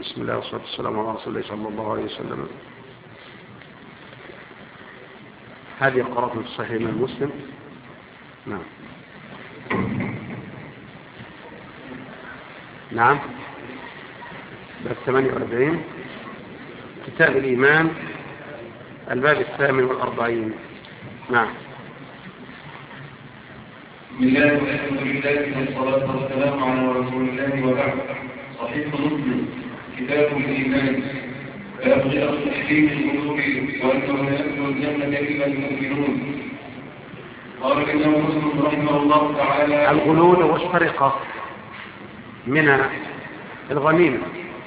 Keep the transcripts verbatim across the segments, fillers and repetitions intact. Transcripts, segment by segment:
بسم الله والصلاة والسلام على رسول الله صلى الله عليه وسلم. هذه قراءة في صحيح من مسلم. نعم نعم باب ثمانية وأربعين كتاب الإيمان الباب الثامن والأربعين. نعم. بسم الله والحمد لله والصلاة والسلام على رسول الله وبعد. صحيح مسلم كتاب الإيمان باب تحريم القلوب وأنه لا يدخل الجنة إلا المؤمنون. قال الإمام مسلم رحمه الله تعالى: الغلول والسرقة من الغنيمة،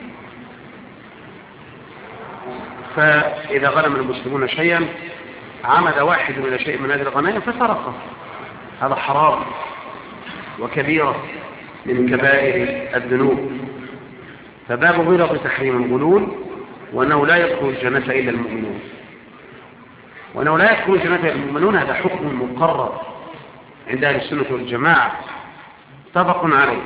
فإذا غنم المسلمون شيئا عمد واحد إلى شيء من هذه الغنائم فسرقه، هذا حرام وكبيرة من كبائر الذنوب. فباب غلظ تحريم الغلول وأنه لا يدخل الجنة إلا المؤمنون، وأنه لا يدخل الجنة إلا المؤمنون هذا حكم مقرر عند أهل السنة والجماعة متفق عليه.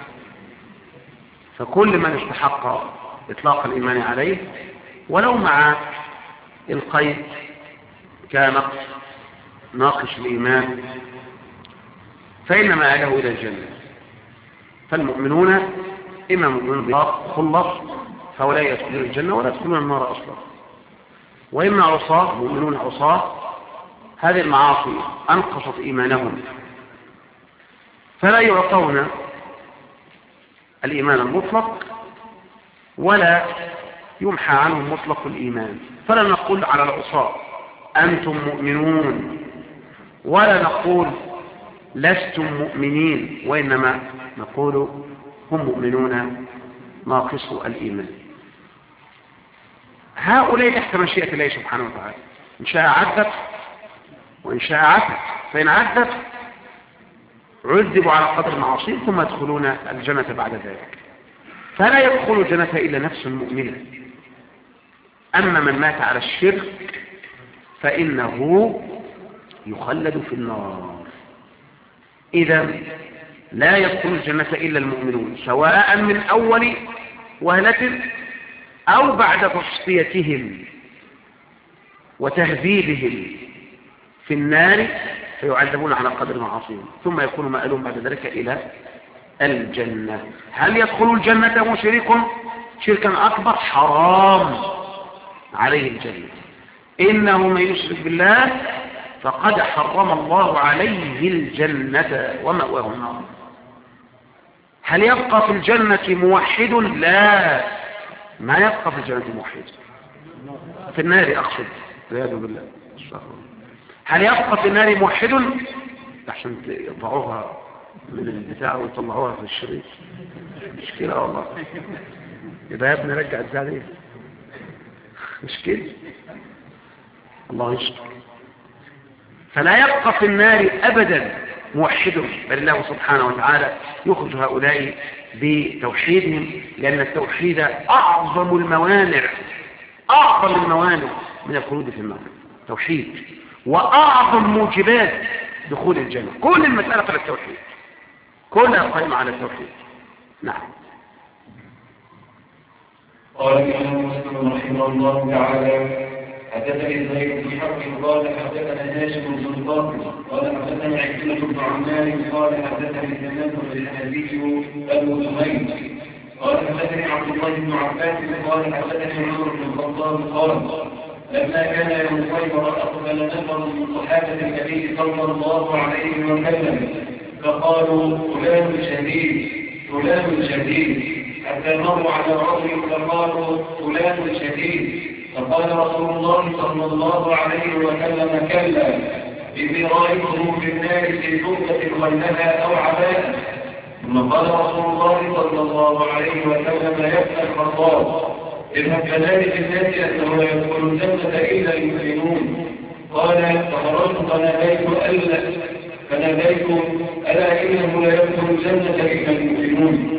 فكل من استحق إطلاق الإيمان عليه ولو مع القيد كان ناقش الإيمان فإنما أهله إلى الجنة. فالمؤمنون إما مؤمنون خلص فهؤلاء يدخلون الجنة ولا يدخلون النار أصلا، وإما عصاة مؤمنون عصاة هذه المعاصي أنقصت إيمانهم فلا يعطون الإيمان المطلق ولا يمحى عنهم مطلق الإيمان. فلا نقول على العصاة أنتم مؤمنون ولا نقول لستم مؤمنين، وإنما نقول هم مؤمنون ناقصوا الإيمان. هؤلاء تحت مشيئة الله سبحانه وتعالى، إن شاء عذب وإن شاء عفا. فإن عذب عذبوا على قدر معاصيهم ثم يدخلون الجنة بعد ذلك. فلا يدخل الجنة إلا نفس مؤمنة. أما من مات على الشرك فإنه يخلد في النار. إذا لا يدخل الجنة إلا المؤمنون سواء من أول وهلة أو بعد تصفيتهم وتهذيبهم في النار فيعذبون على قدر معاصيهم ثم يكون مآلهم بعد ذلك إلى الجنة. هل يدخل الجنة مشرك شركا أكبر؟ حرام عليه الجنة. إنه من يشرك بالله فقد حرم الله عليه الجنة ومأواه النار. هل يبقى في الجنة موحد؟ لا، ما يبقى في الجنة موحد، في النار أقصد والعياذ بالله. هل يبقى في النار موحد؟ عشان يطلعوها من البتاع ويطلعوها في الشريط مشكلة والله. يبقى يا ابني رجع الزعلية مشكلة، الله يشكر. فلا يبقى في النار أبدا موحد، بل الله سبحانه وتعالى يخرج هؤلاء بتوحيدهم، لأن التوحيد أعظم الموانع أعظم الموانع من الخلود في النار توحيد، وأعظم موجبات دخول الجنة. كل المسألة على التوحيد، كلها قائمة على التوحيد. نعم. قال الإمام مسلم رحمه الله تعالى: حدثني زهير بن حرب قال حدثنا هاشم بن القاسم قال حدثني عكرمة بن عمار قال حدثني سلمان الحنفي أبو سهيل قال حدثني عبد الله بن عباس قال حدثني عمر بن الخطاب قال لما كان يوم خيبر أقبل نفر من صحابة النبي صلى الله عليه وسلم فقالوا فلان شديد فلان شديد، حتى مروا على رجل فقالوا فلان شديد، فقال رسول الله صلى الله عليه وسلم: كلا، إني رأيته في النار في جبة غيرها أو عباءة. ثم قال رسول الله صلى الله عليه وسلم: يا ابن الخطاب، إن كذلك الناس أنه يدخل الجنة إلا المؤمنون. قال: فخرجت فناديت ألا فناديت ألا إنه لا يدخل الجنة إلا المؤمنون.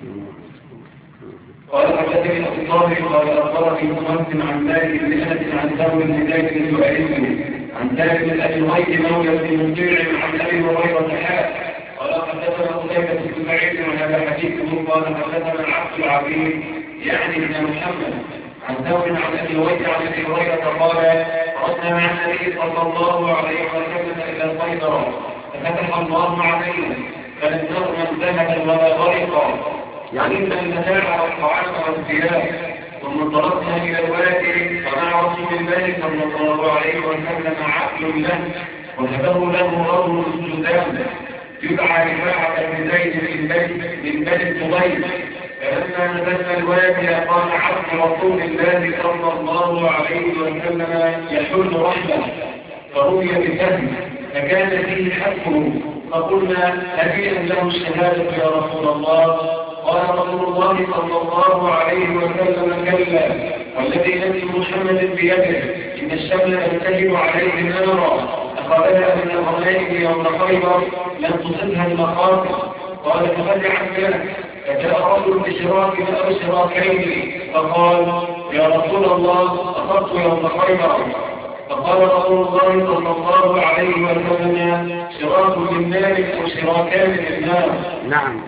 قال حدثني أبو الطاهر قال أخبرني مسلم عن مالك بن أنس عن ثور بن زيد بن سعيد عن ثابت بن أبي الغيث مولى بن مطيع عن أبي هريرة حاء قال حدثنا قتيبة بن سعيد وهذا حديثه قال حدثنا عبد العظيم يعني ابن محمد عن ثور عن ابي هريره عن ابي هريره قال خرجنا مع النبي صلى الله عليه وسلم الى خيبر ففتح الله علينا فلم نغنم ذهبا ولا غرقا علمنا المتاع والطعام والثياب ثم انطلقنا الى الوادي فمع رسول الله صلى الله عليه وسلم عقل له وهبه له رجل السودان يدعى رفاعة بن زيد من بني من بني الطبيب فلما نزلنا الوادي قال عبد رسول الله صلى الله عليه وسلم يحل رحله فرؤي بالفهم فكان فيه حقه فقلنا هديئا له الشهادة يا رسول الله قال رسول الله صلى الله عليه وسلم كلا والذي نفس محمد بيده إن الشمل تنتهب عليه نارا أخذها من الغنائم يوم خيبر لم تصبها المخاطر قال ففزع ذلك فجاء رجل بشراك أو شراكين فقال يا رسول الله أخذت يوم خيبر فقال رسول الله صلى الله عليه وسلم شراك للنار أو شراكان للنار. نعم.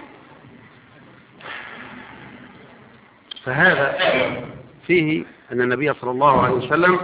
فهذا فيه أن النبي صلى الله عليه وسلم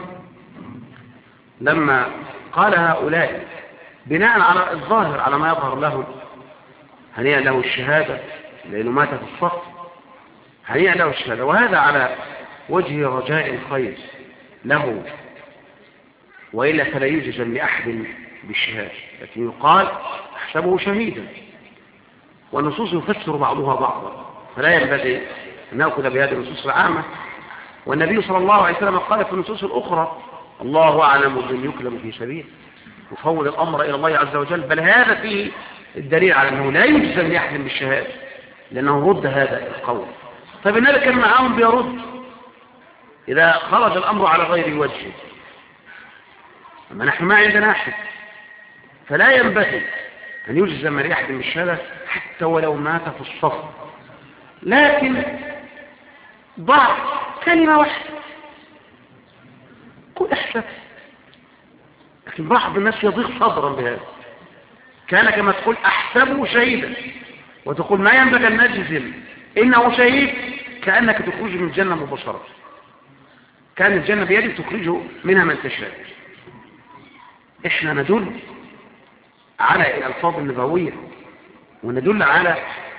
لما قال هؤلاء بناء على الظاهر على ما يظهر له هنيئا له الشهادة لأنه مات في الصف هنيئا له الشهادة وهذا على وجه رجاء الخير له وإلا فلا يجزم لأحد بالشهادة لكن يقال احسبه شهيدا والنصوص يفسر بعضها بعضا فلا ينبغي أن نأخذ بهذه النصوص العامة والنبي صلى الله عليه وسلم قال في النصوص الأخرى الله أعلم من يكلم في سبيل يفوض الأمر إلى الله عز وجل بل هذا فيه الدليل على أنه لا يجزم لأحد بالشهادة لأنه رد هذا القول. طيب النبي كان معاهم بيرد إذا خرج الأمر على غير وجهه أما نحن ما عندنا أحد فلا ينبغي أن يجزم لأحد بالشهادة حتى ولو مات في الصف لكن ضع كلمة واحدة قل احسب لكن بعض الناس يضيق صدرا بهذا كان كما تقول احسبه شهيدا وتقول ما ينبغي ان نجزم انه شهيد كأنك تخرج من الجنة مباشرة كان الجنة بيدك تخرجه منها من تشاء. احنا ندل على الألفاظ النبوية وندل على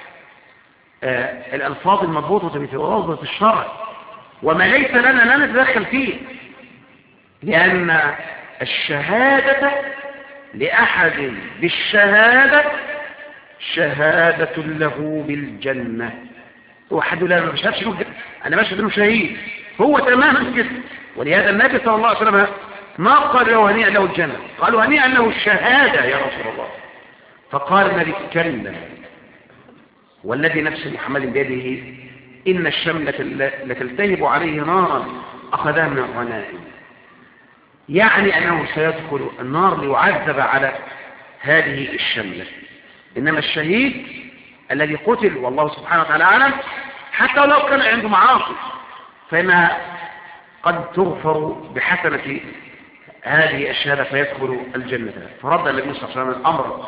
آه الألفاظ المضبوطة في وضبط الشرع وما ليس لنا لا نتدخل فيه لأن الشهادة لأحد بالشهادة شهادة له بالجنة وحد لا ما بشهدش له أنا بشهد له شهيد هو تماما كده ولهذا النبي صلى الله عليه وسلم ما قال له هنيئا له الجنة قالوا هنيئا له الشهادة يا رسول الله فقال النبي كلا والذي نفس محمد بيده إن الشملة لتلتهب عليه نارا أخذها من الغنائم يعني أنه سيدخل النار ليعذب على هذه الشملة إنما الشهيد الذي قتل والله سبحانه وتعالى أعلم حتى لو كان عنده معاصي فإنها قد تغفر بحسنة هذه الشهادة فيدخل الجنة فرد النبي صلى الله عليه وسلم الأمر.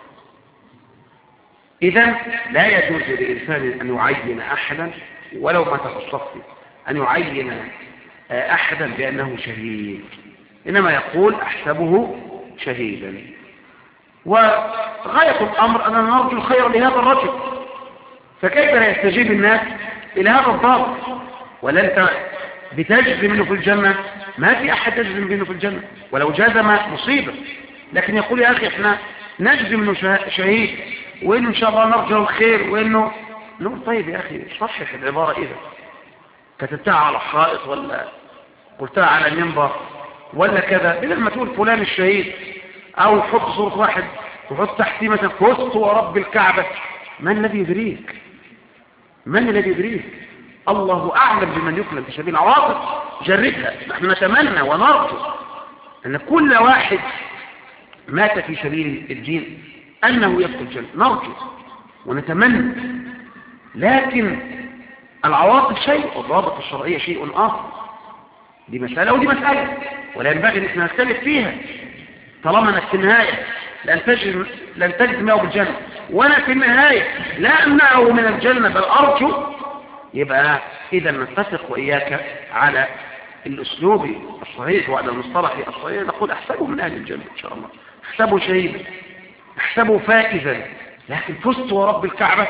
إذن لا يجوز لإنسان أن يعين أحدا ولو مات في الصف أن يعين أحدا بأنه شهيد إنما يقول أحسبه شهيدا وغاية الأمر أننا نرجو الخير لهذا الرجل فكيف لا يستجيب الناس إلى هذا الضابط ولا أنت بتجزم منه في الجنة ما في أحد يجزم منه في الجنة ولو جازم مصيبة لكن يقول يا أخي إحنا نجزم منه شهيد وإنه إن شاء الله نرجو الخير وإنه نقول طيب يا أخي صحح العبارة إذا كتبتها على الحائط ولا قلتها على المنبر ولا كذا بدل ما تقول فلان الشهيد أو حط صورة واحد وحط تحتيه مثلا فزت ورب الكعبة من الذي يدريك من الذي يدريك الله أعلم بمن يكلم في سبيل العواطف جربها نحن نتمنى ونرجو أن كل واحد مات في سبيل الدين أنه يدخل الجنة نرجو ونتمنى لكن العواطف شيء والضوابط الشرعية شيء آخر دي مسألة ودي مسألة ولا ينبغي أن احنا نختلف فيها طالما أنا في النهاية لن تجد لن تجد معه بالجنة وأنا في النهاية لا أمنعه من الجنة بل أرجو يبقى إذا نتفق وإياك على الأسلوب الصحيح وعلى المصطلح الصحيح، نقول احسبه من أهل الجنة إن شاء الله، احسبه شهيدا، احسبه فائزا. لكن فزت ورب الكعبة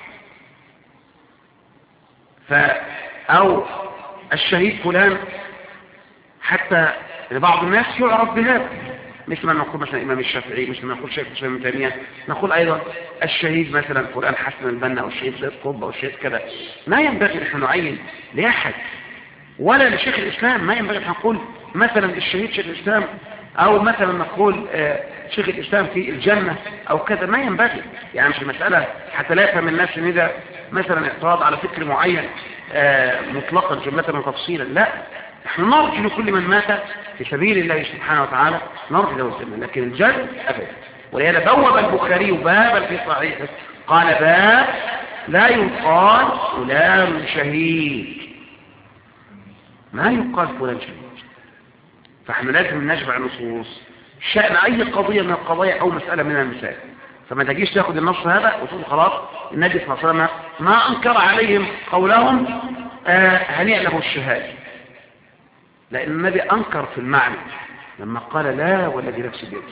ف أو الشهيد فلان، حتى بعض الناس يعرف بهذا، مثل ما نقول مثلا الإمام الشافعي، مثل ما نقول شيخ الإسلام ابن تيمية، نقول أيضا الشهيد مثلا فلان حسن البنا أو الشهيد زيد قطب أو الشهيد كذا. ما ينبغي نحن نعين لأحد ولا لشيخ الإسلام، ما ينبغي أن نقول مثلا الشهيد شيخ الإسلام، أو مثلا نقول آه شيخ الإسلام في الجنة أو كذا، ما ينبغي. يعني مش المسألة حتى لا يفهم الناس إن ده مثلا اعتراض على فكر معين آه مطلقا جملة وتفصيلا، لا، نحن نرجو لكل من مات في سبيل الله سبحانه وتعالى نرجو له الجنة، لكن الجنة أبدا. ولهذا بوب البخاري بابا في صحيحه قال باب لا يقال فلان شهيد، ما يقال فلان شهيد. فاحنا لازم نجمع نصوص شأن أي قضية من القضايا أو مسألة من المسائل، فما تجيش تاخد النص هذا وتقول خلاص النبي صلى الله عليه وسلم ما أنكر عليهم قولهم آه هنيئا له الشهادة، لأن النبي أنكر في المعنى لما قال لا والذي نفسي بيده،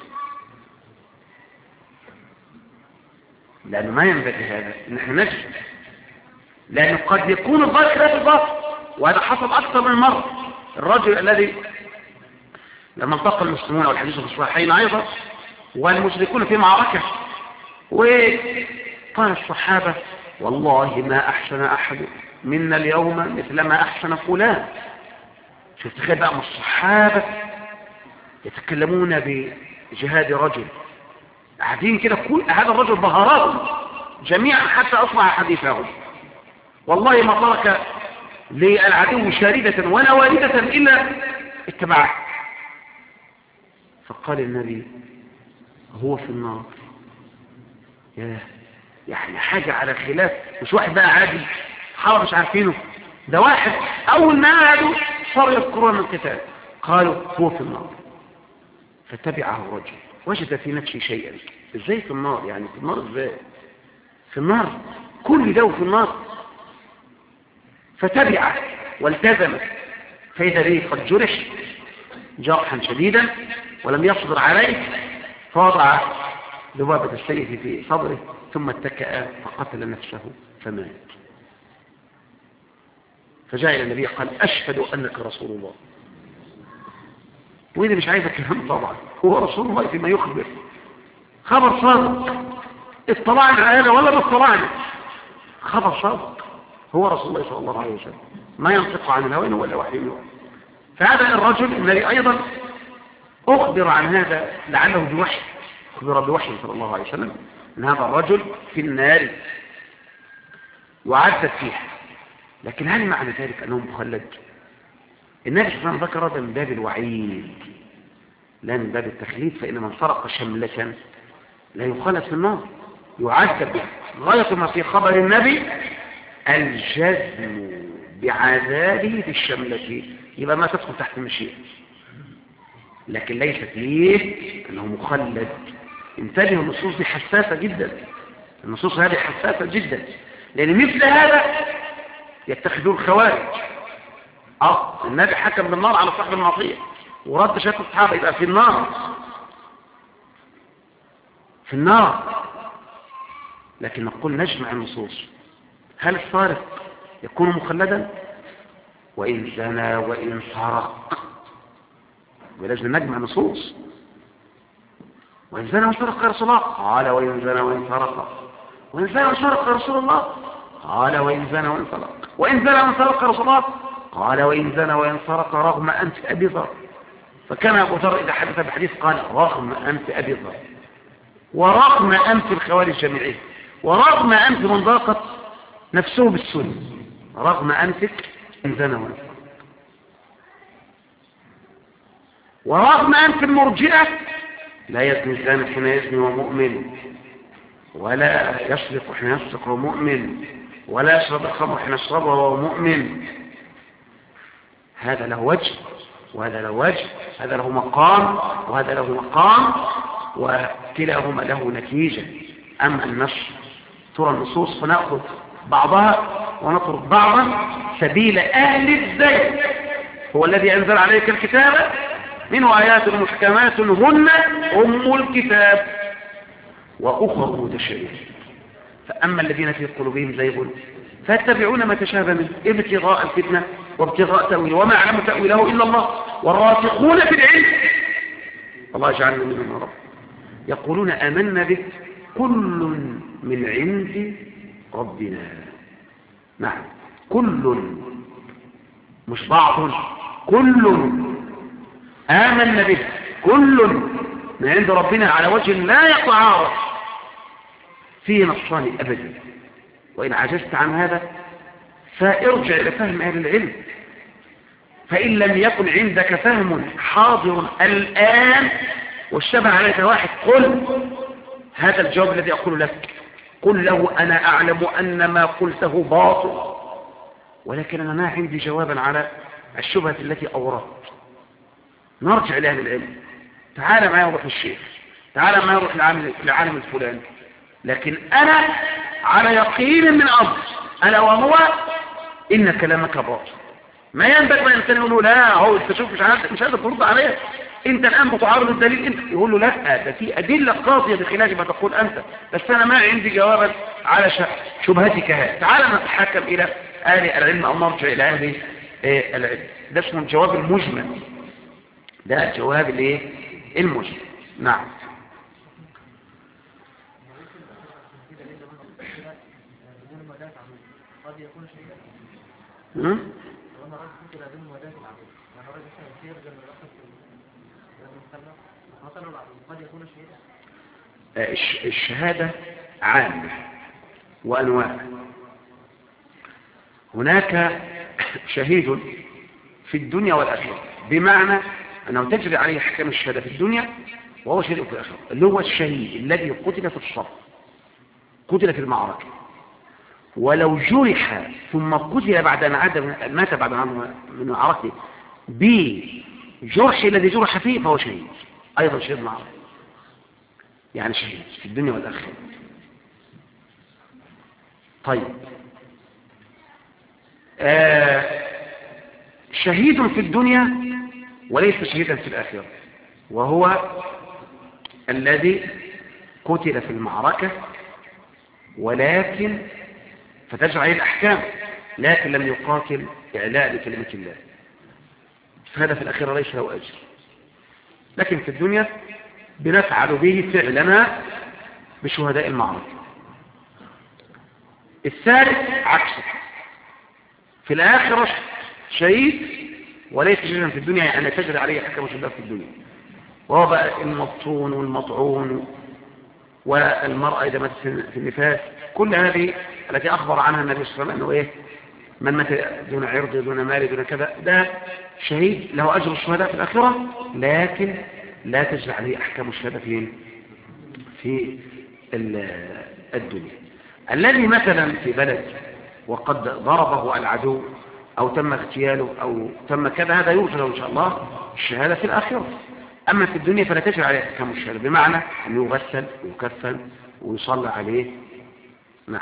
لأنه ما ينبغي هذا نحن نجد، لأنه قد يكون الظاهر خلاف الباطن، وهذا حصل أكثر من مرة. الرجل الذي لما التقى المسلمون والحديث في الصحيحين أيضا والمشركون في معركة، وقال الصحابة والله ما أحسن أحد منا اليوم مثل ما أحسن فلان. شوف تخيل بقى من الصحابة يتكلمون بجهاد رجل، قاعدين كده كل هذا الرجل بهارات جميعا حتى أصنع حديثهم، والله ما ترك للعدو شاردة ولا واردة إلا اتبعه. فقال النبي هو في النار. ياه، يعني حاجة على خلاف، مش واحد بقى عادي حرب مش عارفينه، ده واحد أول ما قعدوا صاروا يذكرون من القتال، قالوا هو في النار. فتبعه رجل وجد في نفسه شيئا، ازاي في النار؟ يعني في النار ازاي؟ في النار كل ده في النار. فتبعه والتزمه، فإذا به قد جرح جرحا شديدا ولم يصبر عليه، فوضع ذبابة السيف في صدره ثم اتكأ فقتل نفسه فمات. فجاء إلى النبي قال أشهد أنك رسول الله. وإذا مش عايز الكلام طبعا، هو رسول الله فيما يخبر، خبر صادق، اطلعنا على هذا ولا ما اطلعنا، خبر صادق، هو رسول الله صلى الله عليه وسلم ما ينطق عن الهوى ولا وحي يوحى. فهذا الرجل الذي أيضا أخبر عن هذا لعله بوحي، أخبر بوحي صلى الله عليه وسلم أن هذا الرجل في النار وعذب فيها. لكن هل معنى ذلك أنه مخلد؟ النبي صلى الله عليه وسلم ذكر هذا من باب الوعيد لا من باب التخليد، فإن من سرق شملة لا يخلد في النار، يعذب بها. غاية ما في خبر النبي الجزم بعذابه في الشملة، يبقى ما تدخل تحت المشيئة، لكن ليس فيه أنه مخلد. انتبهوا، النصوص دي حساسة جدا، النصوص هذه حساسة جدا، لأن مثل هذا يتخذون الخوارج. اه النبي حكم بالنار على صاحب المعصية ورد شهادة الصحابة، يبقى في النار، في النار. لكن نقول نجمع النصوص، هل السارق يكون مخلدا؟ وإن زنى وإن سرق، ولازم نجمع نصوص. وإن زنى وإن سرق يا رسول الله، قال وإن زنى وإن سرق. وإن زنى وإن سرق يا رسول الله، قال وإن زنى وإن سرق. وإن زنى وإن سرق يا رسول الله، قال وإن زنى وإن سرق رغم أنف أبي ذر. فكان أبو ذر إذا حدث بحديث قال رغم أنف أبي ذر، ورغم أنف الخوارج الجميعية، ورغم أنف من ضاقت نفسه بالسنة، رغم أنفك إن زنى وإن سرق. ورغم أنف المرجئة لا يزني الزاني حين يزني ومؤمن، ولا يسرق حين يسرق ومؤمن، ولا يشرب الخمر حين يشربه وهو مؤمن. هذا له وجه وهذا له وجه، هذا له مقام وهذا له مقام، وكلاهما له نتيجة. أما النص ترى النصوص فنأخذ بعضها ونترك بعضا سبيل أهل الزيغ. هو الذي أنزل عليك الكتاب منه آيات محكمات هن أم الكتاب وأخر متشابهات. فأما الذين في قلوبهم زيغ فاتبعون ما تشابه منه ابتغاء الفتنة وابتغاء تأويله وما يعلم تأويله إلا الله والراسخون في العلم الله يجعلنا منهم يا رب يقولون آمنا به كل من عند ربنا. نعم كل مش بعض كل آمنا به كل من عند ربنا على وجه لا يتعارض فيه نصان أبدا. وإن عجزت عن هذا فارجع إلى فهم أهل العلم. فإن لم يكن عندك فهم حاضر الآن واشتبه عليك واحد قل هذا الجواب الذي أقول لك قل له أنا أعلم أن ما قلته باطل ولكن أنا ما عندي جوابا على الشبهة التي أوردت. نرجع لأهل العلم. تعال معي نروح للشيخ تعال معي نروح للعالم الفلاني. لكن أنا على يقين من أمر ألا وهو إن كلامك باطل. ما ينبغي الإنسان يقول له لا هو أنت شوف مش عارف مش قادر ترد عليه أنت الآن متعارض الدليل أنت يقول له لا ده في أدلة قاضية بخلاف ما تقول أنت بس أنا ما عندي جوابا على شبهتك هذه. تعال نتحكم إلى أهل العلم أو نرجع إلى أهل العلم. ده اسمه الجواب المجمل. ده الجواب الايه المجمل. نعم الشهادة عامة وأنواع. هناك شهيد في الدنيا والآخرة بمعنى أنه تجري عليه أحكام الشهادة في الدنيا وهو شهيد في الآخرة اللي هو الشهيد الذي قتل في الصف قتل في المعركة ولو جرح ثم قتل بعد أن عاد مات بعد أن من المعركة بجرح الذي جرح فيه فهو شهيد أيضا شهيد معركة يعني شهيد في الدنيا والآخرة. طيب آه شهيد في الدنيا وليس شهيدا في الآخرة وهو الذي قتل في المعركة ولكن فتجرى عليه الأحكام لكن لم يقاتل إعلاء لكلمة الله فهذا في الآخرة ليس له أجر. لكن في الدنيا بنفعل به فعلنا بشهداء المعركة. الثالث عكسه في الآخرة شهيد وليس شهيدا في الدنيا يعني تجري عليه أحكام الشهداء في الدنيا وهو بقى المبطون والمطعون والمرأة إذا ماتت في النفاس كل هذه التي أخبر عنها النبي صلى الله عليه وسلم أنه إيه من مات دون عرض دون مال دون كذا ده شهيد له أجر الشهداء في الآخرة لكن لا تجري عليه أحكام الشهداء فين في الدنيا. الذي مثلا في بلد وقد ضربه العدو أو تم اغتياله أو تم كذا هذا يرجى له إن شاء الله الشهادة في الآخرة. أما في الدنيا فلا تجري عليه أحكام الشهادة بمعنى أن يغسل ويكفن ويصلى عليه. نعم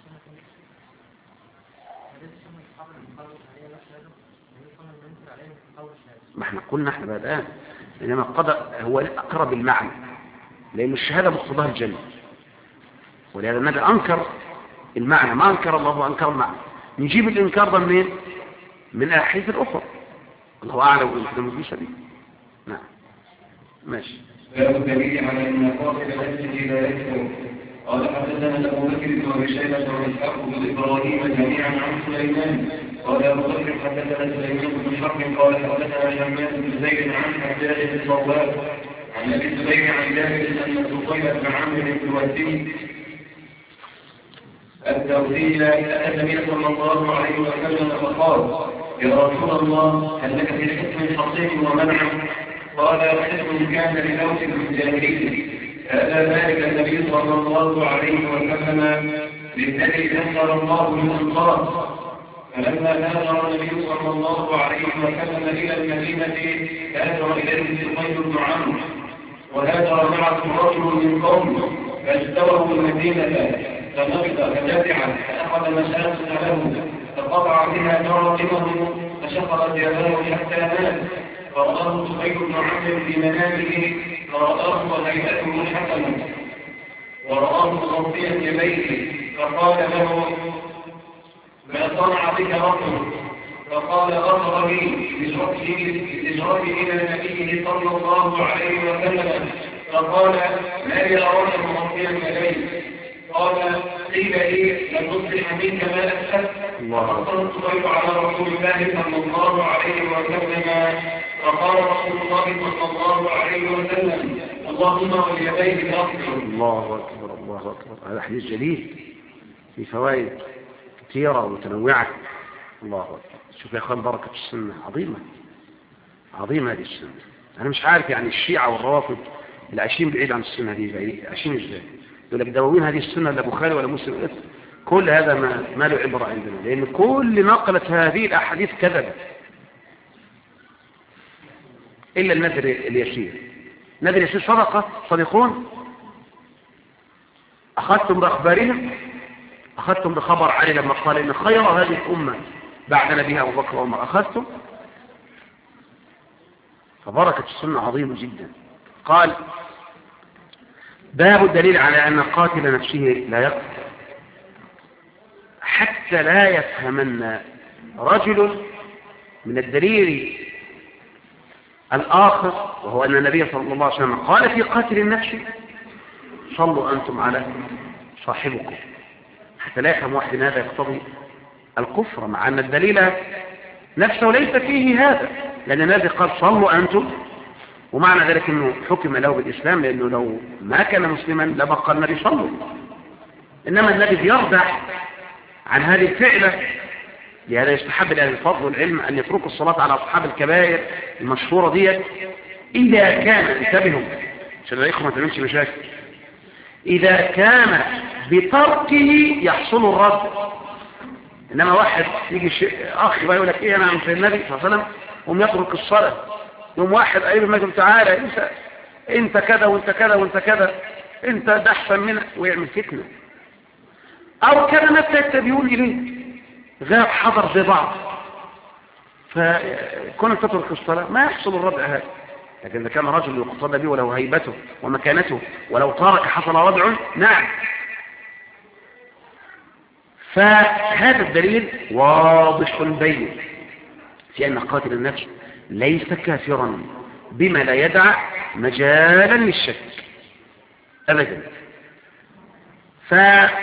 ما احنا قلنا احنا بقى الآن إنما القضاء هو أقرب المعنى لأن الشهادة مقتضاها الجنة ولهذا النبي أنكر المعنى ما أنكر الله وأنكر المعنى. نجيب الإنكار ده منين؟ من الأحاديث الأخرى الله أعلم وإنكم في سبيل. نعم ماشي. باب الدليل على أن قاصد المسجد لا يكفر. قال حدثنا أبو بكر بن أبي شيبة وإسحاق بن إبراهيم جميعا عن سليمان قال أبو بكر حدثنا سليمان بن حرب قال حدثنا حماد بن زيد عن حجاج بن صواب عن أبي الزبير عن جابر أن الزبير بن عمرو بن الوزي التوحيد أتى النبي صلى الله عليه وسلم فقال يا رسول الله هل لك في حكم حصين ومنع؟ قال حكم كان لموت الجاهلية هذا ذلك النبي صلى الله عليه وسلم للذي ذكر الله من أنصار فلما هاجر النبي صلى الله عليه وسلم إلى المدينة هاجر إليه الزبير بن عمرو وهاجر معه رجل من قومه فاجتووا المدينة فنبذ فجزع فأخذ مشاة له فقطع بها جرقمه فشفرت يداه حتى مات. فرآه طفيل بن عمرو في منامه فرآه وهيئته حسنة ورآه مغطيا يديه فقال له ما صنع بك ربك؟ فقال غفر لي بشربه إلى نبيه صلى الله عليه وسلم. فقال ما لي أراك مغطيا يديه؟ قال قيل لي لن تصلح منك ما أشهد. فقال طفيل على رسول الله صلى الله عليه وسلم فقال رسول الله صلى الله عليه وسلم اللهم وليديه غفر. الله أكبر الله أكبر. هذا حديث جليل في فوائد كثيرة ومتنوعة. الله أكبر. شوف يا أخوان بركة السنة عظيمة عظيمة هذه السنة. أنا مش عارف يعني الشيعة والروافض اللي عايشين بعيد عن السنة دي عايشين إزاي؟ يقول لك دواوين هذه السنة لا بخاري ولا مسلم. كل هذا ما, ما له عبرة عندنا، لأن كل نقلت هذه الأحاديث كذبة إلا النذر اليسير. نذر اليسير صدقة صديقون. أخذتم بأخبارهم، أخذتم بخبر علي لما قال إن خير هذه الأمة بعد نبيها أبو بكر وعمر أخذتم. فبركة السنة عظيمة جدا. قال باب الدليل على أن قاتل نفسه لا يقتل حتى لا يفهمن رجل من الدليل الآخر، وهو أن النبي صلى الله عليه وسلم قال في قاتل النفس صلوا أنتم على صاحبكم، حتى لا يفهم واحد هذا يقتضي الكفر، مع أن الدليل نفسه ليس فيه هذا، لأن النبي قال صلوا أنتم، ومعنى ذلك أنه حكم له بالإسلام، لأنه لو ما كان مسلما لبقى النبي صلوا. إنما النبي يردح عن هذه الفعلة، لهذا يستحب لأهل الفضل والعلم أن يتركوا الصلاة على أصحاب الكبائر المشهورة دي إذا كان، انتبهوا عشان الإخوة ما تعملش مشاكل، إذا كان بتركه يحصل الرد. إنما واحد يجي أخ بقى يقول لك إيه أنا عم في النبي صلى الله عليه وسلم وم يترك الصلاة، يوم واحد قريب المجد تعالى انت انت كذا وانت كذا وانت كذا انت ده احسن منك ويعمل فتنه، او كان نفسه يتبعون اليه غاب حضر زي بعض، فكون تترك الصلاه ما يحصل الردع هذا. لكن اذا كان رجل يقتضى به ولو هيبته ومكانته ولو ترك حصل ردع نعم. فهذا الدليل واضح بين في ان قاتل النفس ليس كافرا بما لا يدع مجالا للشك أبدا. فجابر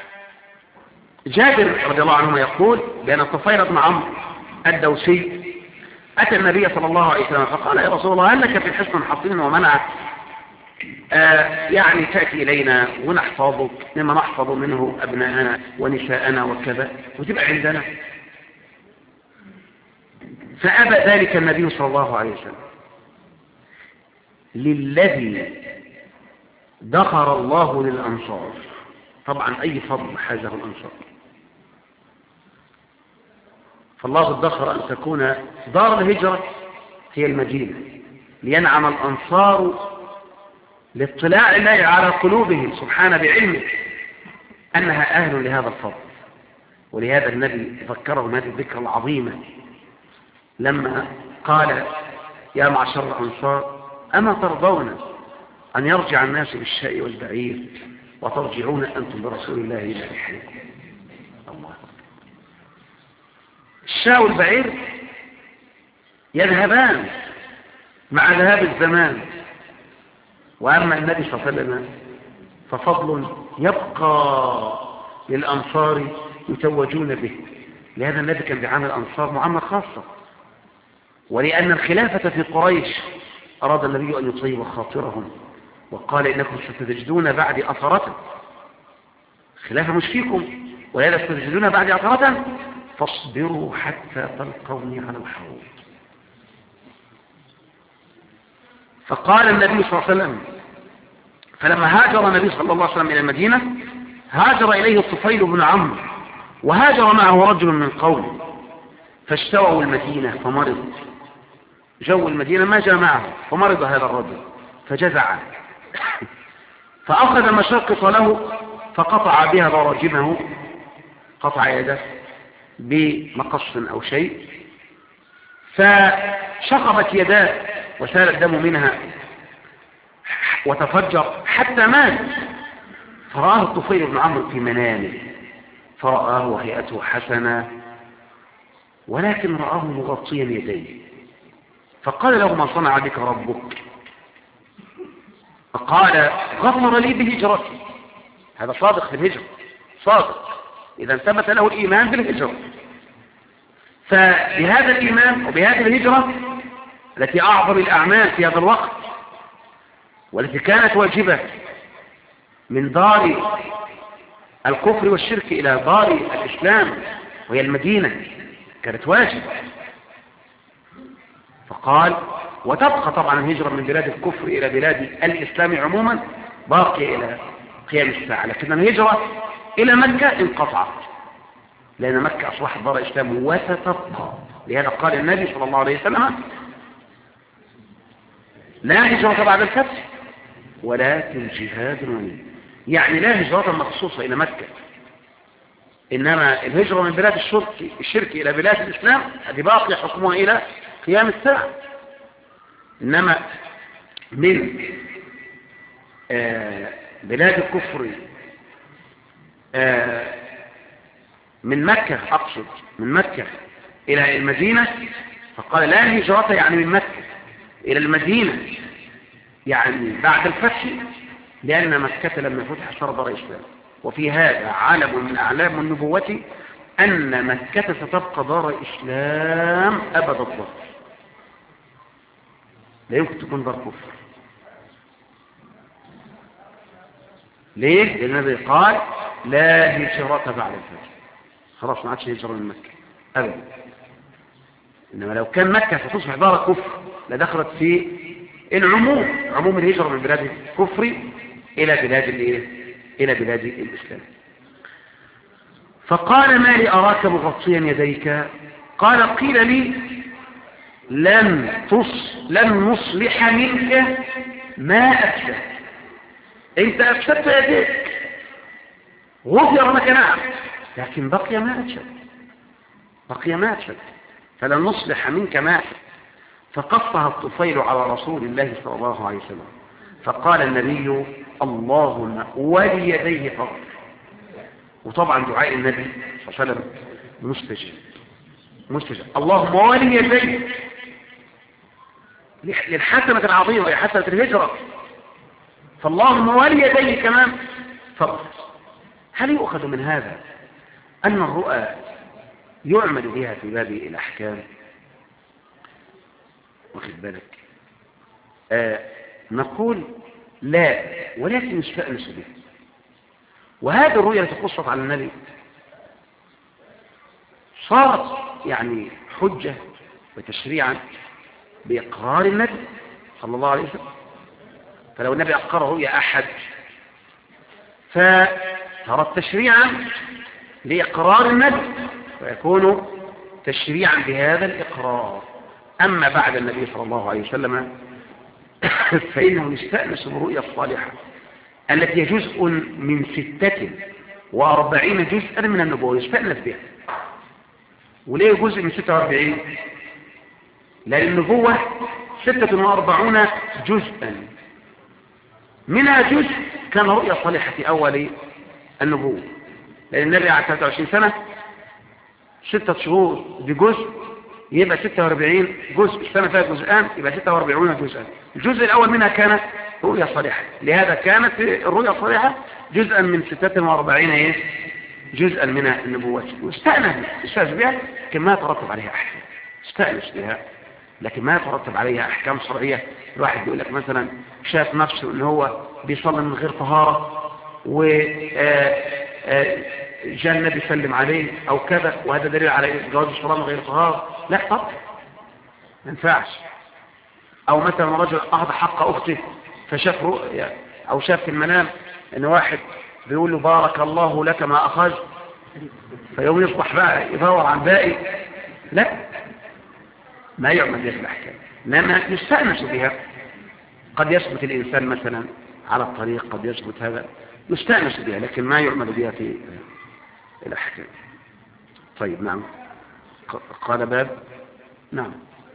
رضي الله عنه يقول بأن طفيل بن عمرو الدوسي أتى النبي صلى الله عليه وسلم فقال يا رسول الله هل لك في حصن حصين ومنع آه يعني تأتي إلينا ونحفظك مما نحفظ منه أبناءنا ونساءنا وكذا وتبقى عندنا؟ فأبى ذلك النبي صلى الله عليه وسلم للذي دخر الله للأنصار. طبعا أي فضل حازه الأنصار، فالله ادخر أن تكون دار الهجرة هي المدينة لينعم الأنصار لاطلاع الله على قلوبهم سبحانه بعلمه أنها أهل لهذا الفضل. ولهذا النبي ذكرهم هذه الذكرى العظيمة لما قال يا معشر الأنصار أما ترضون أن يرجع الناس بالشاء والبعير وترجعون أنتم برسول الله إلى رحلكم. الله الشاء والبعير يذهبان مع ذهاب الزمان، وأما النبي صلى الله عليه وسلم ففضل يبقى للأنصار يتوجون به. لهذا النبي كان بيعامل الأنصار معاملة خاصة، ولأن الخلافة في قريش أراد النبي أن يطيب خاطرهم وقال إنكم ستجدون بعد أثرة، خلافة مش فيكم ولهذا ستجدون بعد أثرة فاصبروا حتى تلقوني على الحوض. فقال النبي صلى الله عليه وسلم فلما هاجر النبي صلى الله عليه وسلم إلى المدينة هاجر إليه الطفيل بن عمرو وهاجر معه رجل من قومه فاشتووا المدينة فمرض، جو المدينة ما جاء معه فمرض هذا الرجل فجزع فأخذ مشقط له فقطع بها براجمه، قطع يده بمقص أو شيء، فشقبت يداه وسال الدم منها وتفجر حتى مات. فرآه الطفيل بن عمرو في منامه، فرآه وهيئته حسنة، ولكن رآه مغطيا يديه، فقال له: ما صنع بك ربك؟ فقال: غفر لي بهجرتي. هذا صادق في الهجرة، صادق إذا ثبت له الإيمان بالهجرة. فبهذا الإيمان وبهذه الهجرة التي أعظم الأعمال في هذا الوقت، والتي كانت واجبة من دار الكفر والشرك إلى دار الإسلام وهي المدينة، كانت واجبة. فقال: وتبقى طبعا الهجرة من بلاد الكفر إلى بلاد الإسلام عموما باقية إلى قيام الساعة، لكن الهجرة إلى مكة انقطعت، لأن مكة أصبحت دار إسلام وستبقى. لهذا قال النبي صلى الله عليه وسلم: لا هجرة بعد الفتح ولكن جهاد ونية. يعني لا هجرة مخصوصة إلى مكة، إنما الهجرة من بلاد الشرك, الشرك إلى بلاد الإسلام هذه باقية حكمها إلى قيام الساعة. إنما من آه بلاد الكفر آه من مكة، أقصد من مكة إلى المدينة، فقال لا هجرة يعني من مكة إلى المدينة، يعني بعد الفتح، لأن مكة لما فتح صار دار إسلام. وفي هذا علم من أعلام النبوة أن مكة ستبقى دار إسلام أبد الظهر، لا يمكن تكون دار كفر. ليه؟ لأن النبي قال لا هجرة بعد الفتح، خلاص ما عادش هجرة من مكة أبدا. إنما لو كان مكة ستصبح دار كفر لدخلت في العموم، عموم الهجرة من بلاد الكفر إلى بلاد الإيه؟ إلى بلاد الإسلام. فقال: ما لي أراك مغطيا يديك؟ قال: قيل لي لن تص لن نصلح منك ما أفسد. أنت أفسدت يديك، غفر لك نعم، لكن بقي ما أفسد، بقي ما أفسد، فلن نصلح منك ما أفسد. فقصها الطفيل على رسول الله صلى الله عليه وسلم، فقال النبي: اللهم وليديه فقط. وطبعا دعاء النبي صلى الله عليه وسلم مستجاب مستجاب. اللهم وليديه للحسنة العظيمة وهي حسنة الهجرة، فاللهم وليديه كمان فقط. هل يؤخذ من هذا أن الرؤى يعمل بها في باب الأحكام؟ واخد بالك؟ آه نقول لا، ولكن نستأنس به. وهذه الرؤية التي قصت على النبي صارت يعني حجة وتشريعا بإقرار النبي صلى الله عليه وسلم. فلو النبي أقر رؤيا أحد فصارت تشريعا لإقرار النبي، ويكون تشريعا بهذا الإقرار. أما بعد النبي صلى الله عليه وسلم فإنه يستأنس بالرؤيا الصالحة التي هي جزء من ستة وأربعين جزءا من النبوة، يستأنس بها. وليه جزء من ستة وأربعين؟ لأن النبوة ستة وأربعون جزءا، منها جزء كان رؤيا صالحة في أول النبوة، لأن النبي على ثلاثة وعشرين سنة ستة شهور بجزء يبقى ستة وأربعين جزء، السنة فيها جزءان يبقى ستة وأربعين جزءا. الجزء الأول منها كانت رؤيا صالحة، لهذا كانت الرؤيا الصالحة جزءا من ستة وأربعين إيه؟ جزءا من النبوة. واستأنس استأنس بها لكن ما يترتب عليها أحكام، استأنس بها لكن ما يترتب عليها أحكام شرعية. الواحد يقول لك مثلا شاف نفسه إن هو بيصلي من غير طهارة و جاء النبي سلم عليه أو كذا، وهذا دليل على جواز الصلاة من غير طهارة، لا طبعا ما ينفعش. أو مثلا رجل أخذ حق أخته فشاف رؤيا أو شاف في المنام إن واحد بيقول له بارك الله لك ما أخذ، فيوم يصبح بقى يدور عن باقي، لا ما يعمل بها الأحكام، لأنها يستأنس بها. قد يثبت الإنسان مثلا على الطريق، قد يثبت هذا يستأنس بها لكن ما يعمل بها في الأحكام. طيب نعم. قال باب. نعم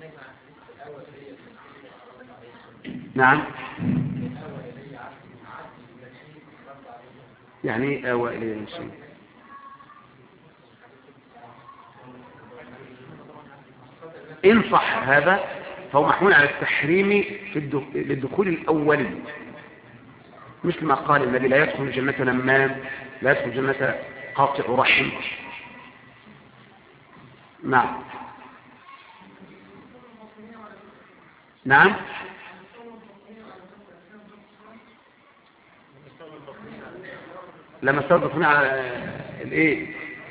نعم يعني آوى إليه شيء. إن صح هذا فهو محمول على التحريم في للدخول الأولي، مثل ما قال النبي لا يدخل الجنة نمام، لا يدخل الجنة قاطع رحم. نعم نعم لما استوى على الايه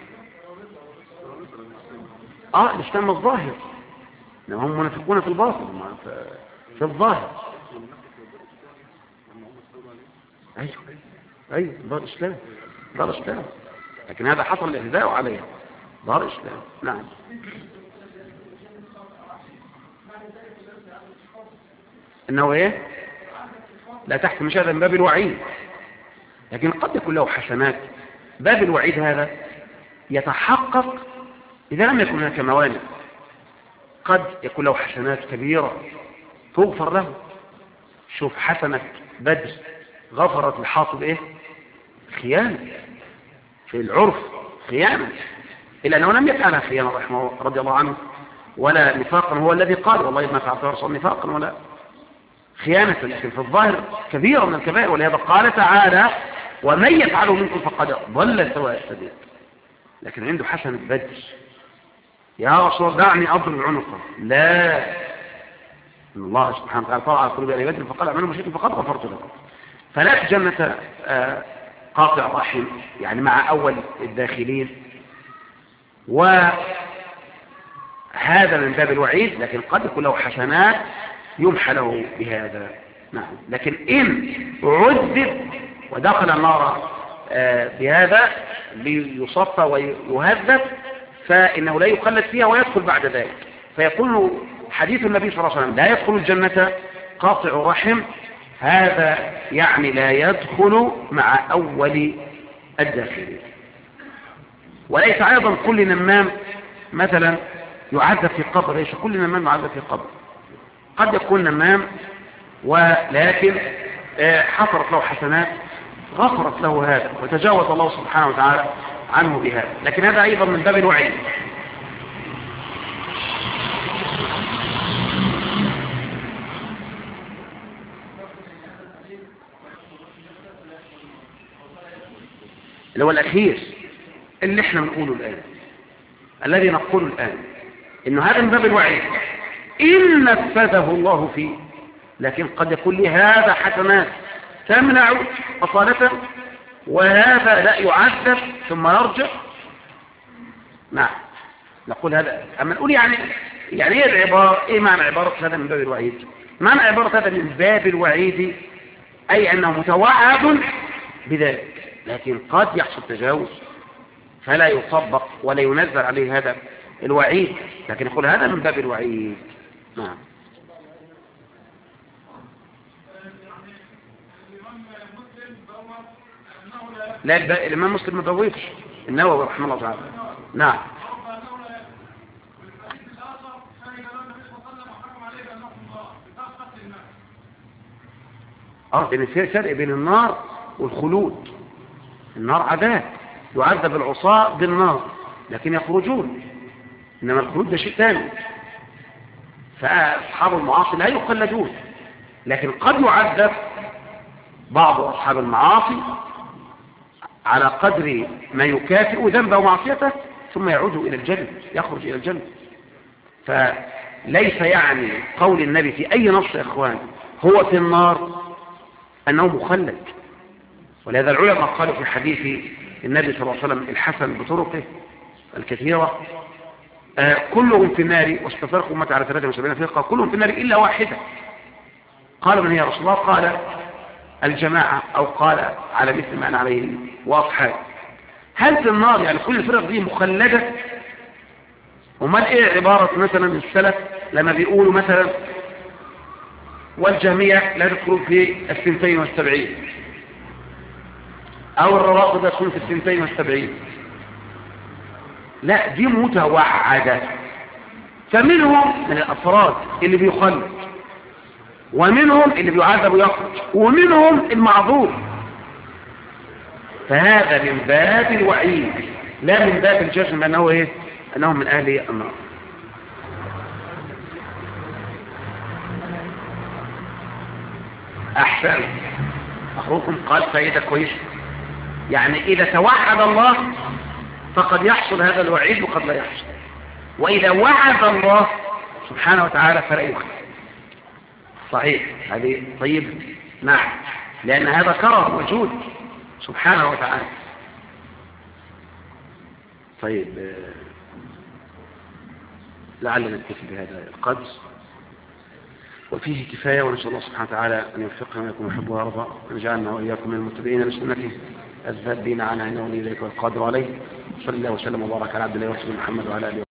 اه الاسلام الظاهر، هم منافقون في الباطن في الظاهر. ايوه ايوه دار الاسلام، دار الاسلام، لكن هذا حصل الاعتداء عليها دار الاسلام. نعم انه ايه لا تحت مشاهدة من باب الوعيد، لكن قد يكون له حسنات. باب الوعيد هذا يتحقق إذا لم يكن هناك موانع، قد يكون له حسنات كبيرة تغفر له. شوف حسنة بدر غفرت لحاطب ايه خيانة في العرف، خيانة، إلا أنه لم يفعلها خيانة رحمه رضي الله عنه ولا نفاقا، هو الذي قال والله ما فعلت رسول نفاقا ولا خيانة، لكن في الظاهر كبيرة من الكبائر. ولهذا قال تعالى ومن يفعله منكم فقد ضل سواء السبيل. لكن عنده حسنة بدر، يا رسول دعني أضرب عنقه، لا، إن الله سبحانه وتعالى طلع على قلوب أهل بدر فقال اعملوا ما شئتم فقد غفرت لكم. فلا جنة قاطع رحم يعني مع أول الداخلين، وهذا من باب الوعيد، لكن قد يكون له حسنات يمحى له بهذا. نعم لكن إن عذب ودخل النار بهذا ليصفى ويهذب فإنه لا يخلد فيها ويدخل بعد ذلك. فيقول حديث النبي صلى الله عليه وسلم لا يدخل الجنة قاطع رحم، هذا يعني لا يدخل مع أول الداخلين. وليس أيضا كل نمام مثلا يعذب في قبر، ليس كل نمام يعذب في قبر، قد يكون نمام ولكن حصلت له حسنات غفرت له هذا وتجاوز الله سبحانه وتعالى عنه بهذا، لكن هذا أيضا من باب الوعيد. اللي هو الأخير اللي احنا نقوله الآن، الذي نقوله الآن إنه هذا من باب الوعيد إن نفذه الله فيه، لكن قد يكون لهذا حسنات تمنع أصالته وهذا لا يعذب ثم يرجع. نعم نقول هذا. أما نقول يعني يعني ايه العبارة، ايه معنى عبارة هذا من باب الوعيد؟ معنى عبارة هذا من باب الوعيد أي أنه متوعد بذلك، لكن قد يحصل تجاوز فلا يطبق ولا ينزل عليه هذا الوعيد، لكن يقول هذا من باب الوعيد. نعم لا الإمام مسلم ما بويبش، النووي رحمه الله تعالى. نعم اه لأن في فرق بين النار والخلود. النار عذاب يعذب العصاة بالنار لكن يخرجون، إنما الخلود ده شيء ثاني. فأصحاب المعاصي لا يخلدون، لكن قد يعذب بعض أصحاب المعاصي على قدر ما يكافئ ذنبه ومعصيته ثم يعود إلى الجنة، يخرج إلى الجنة. فليس يعني قول النبي في أي نص يا إخوان هو في النار أنه مخلد. ولهذا العلماء قالوا في حديث النبي صلى الله عليه وسلم الحسن بطرقه الكثيرة آه كلهم في النار واستفرقوا أمتي على ثلاثة وسبعين فرقة كلهم في النار إلا واحدة. قال من هي رسول الله؟ قال الجماعة، أو قال على مثل ما أنا عليه وأصحابه. هل في النار يعني كل الفرق دي مخلدة؟ وما إيه عبارة مثلا من السلف لما بيقولوا مثلا والجهمية لا تدخلوا في الثنتين والسبعين، أو الروافض يدخلون في الثنتين والسبعين. لا، دي متوعدة. فمنهم من الأفراد اللي بيخلد، ومنهم اللي بيعذب ويخرج، ومنهم المعذور. فهذا من باب الوعيد لا من باب الجزم أنه إيه؟ أنهم من أهل النار. أحسن. أخوكم قال فائدة كويسة، يعني إذا توحد الله فقد يحصل هذا الوعيد وقد لا يحصل، وإذا وعد الله سبحانه وتعالى فلا يخلف. صحيح هذه طيب. نعم، لأن هذا كرم وجود سبحانه وتعالى. طيب لعلنا نكتفي بهذا القدر وفيه كفاية، ونسأل الله سبحانه وتعالى أن يوفقنا ويكون يحب ويرضى، ونجعلنا وإياكم من المتبعين لسنته الذابين عنها إنه ولي ذلك والقادر عليه. صلى الله وسلم وبارك على عبد الله ورسوله محمد وعلى آله وصحبه.